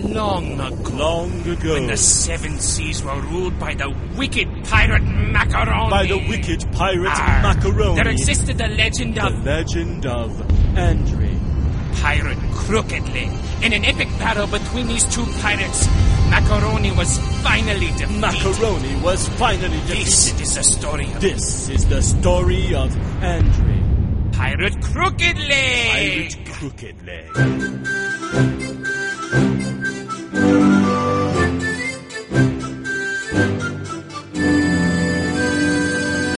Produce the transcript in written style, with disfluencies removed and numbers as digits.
Long ago. Long ago. When the seven seas were ruled by the wicked pirate Macaroni. By the wicked pirate Macaroni. There existed the legend of... The legend of Andre. Pirate Crooked Leg. In an epic battle between these two pirates, Macaroni was finally defeated. Macaroni was finally defeated. This is the story of... This is the story of Andre. Pirate Crooked Leg. Pirate Crooked Leg.